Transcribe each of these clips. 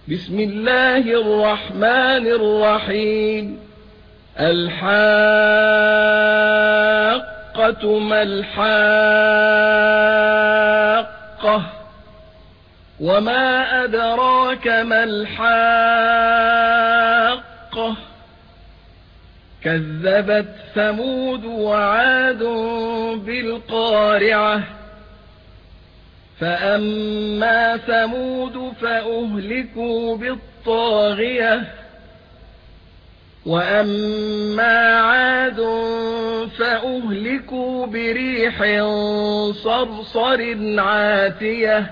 بسم الله الرحمن الرحيم. الحاقة ما الحاقة وما أدراك ما الحاقة كذبت ثمود وعاد بالقارعة فأما ثمود فأهلكوا بالطاغية وأما عاد فأهلكوا بريح صرصر عاتية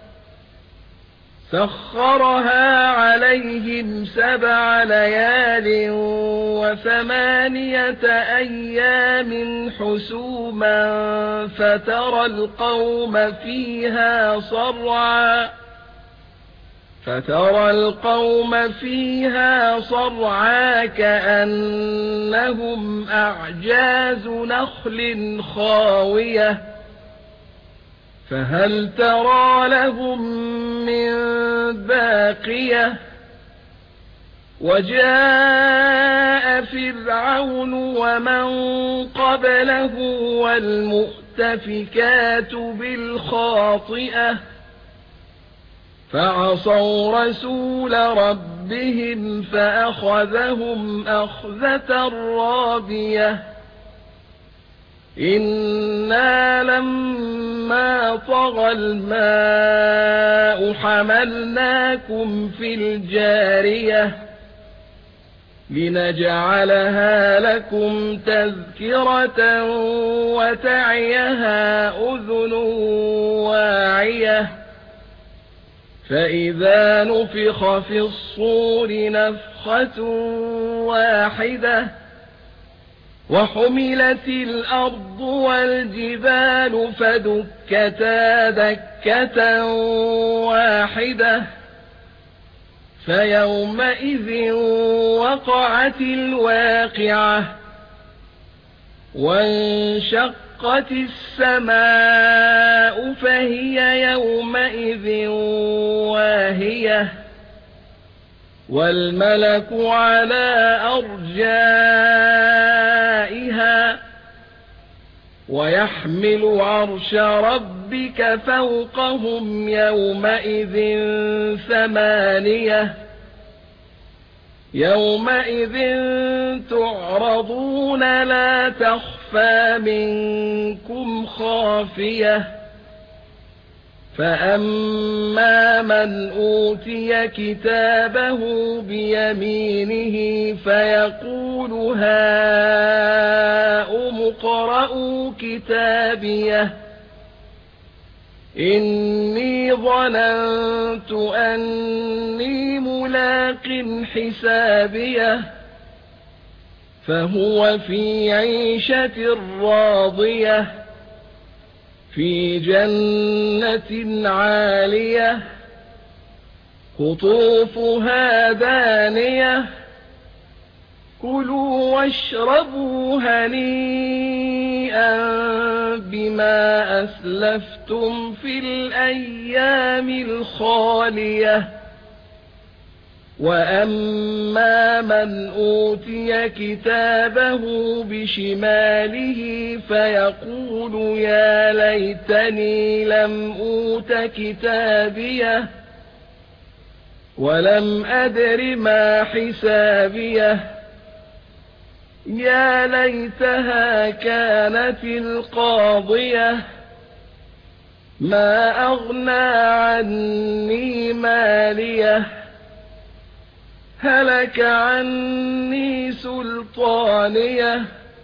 سخرها عليهم 7 ليال و8 أيام حسوما فترى القوم فيها صرعى كأنهم أعجاز نخل خاوية فهل ترى لهم من باقية وجاء فرعون ومن قبله والمؤتفكات بالخاطئة فعصوا رسول ربهم فأخذهم أخذة رابية إنا لما طغى الماء حملناكم في الجارية لنجعلها لكم تذكرة وتعيها أذن واعية فإذا نفخ في الصور نفخة واحدة وحملت الأرض والجبال فدكتا دكة واحدة فيومئذ وقعت الواقعة وانشقت السماء فهي يومئذ واهية والملك على أرجائها ويحمل عرش ربك فوقهم يومئذ 8 يومئذ تعرضون لا تخفى منكم خافية فأما من أوتي كتابه بيمينه فيقول هاؤم اقرءوا كتابيه إني ظننت أني ملاق حسابيه فهو في عيشة راضية في جنة عالية قطوفها دانية كلوا واشربوا هنيئا بما أسلفتم في الأيام الخالية وأما من أوتي كتابه بشماله فيقول يا ليتني لم أوت كتابيه ولم أدر ما حسابيه يا ليتها كانت القاضية ما أغنى عني ماليه هلك عني سلطانيه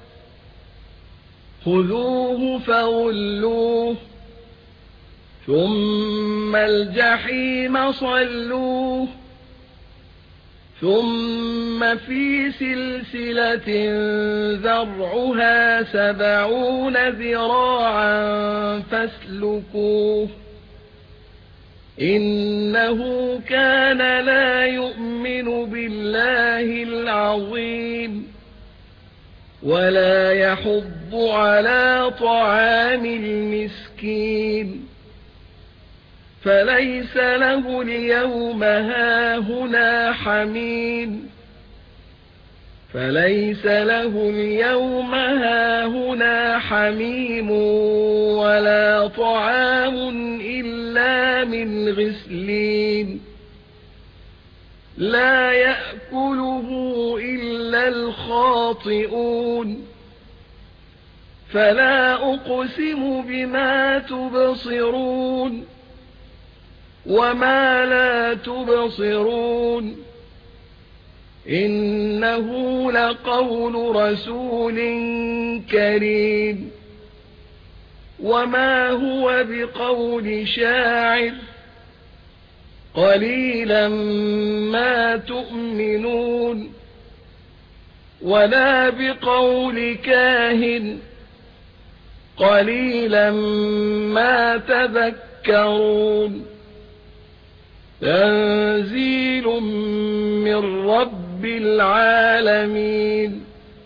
خذوه فغلوه ثم الجحيم صلوه ثم في سلسلة ذرعها 70 ذراعا فاسلكوه إنه كان لا يؤمن بالله العظيم ولا يحض على طعام المسكين فليس له اليوم هاهنا حميم فليس له اليوم هاهنا حميم ولا طعام إلا من غسلين لا يأكله إلا الخاطئون فلا أقسم بما تبصرون وما لا تبصرون إنه لقول رسول كريم وما هو بقول شاعر قليلا ما تؤمنون ولا بقول كاهن قليلا ما تذكرون تنزيل من رب العالمين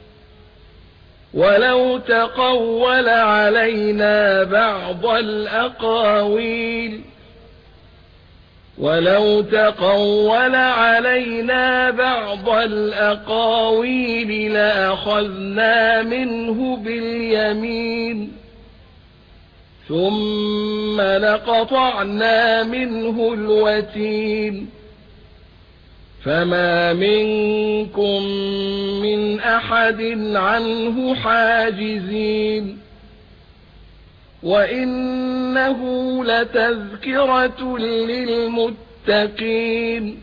ولو تقول علينا بعض الأقاويل لأخذنا منه باليمين ثم لقطعنا منه الوتين فما منكم من أحد عنه حاجزين وإنه لتذكرة للمتقين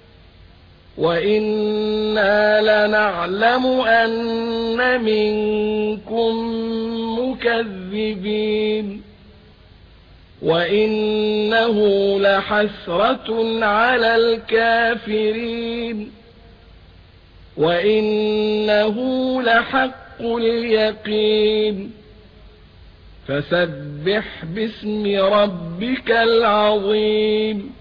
وإنا لنعلم أن منكم مكذبين وإنه لحسرة على الكافرين وإنه لحق اليقين فسبح باسم ربك العظيم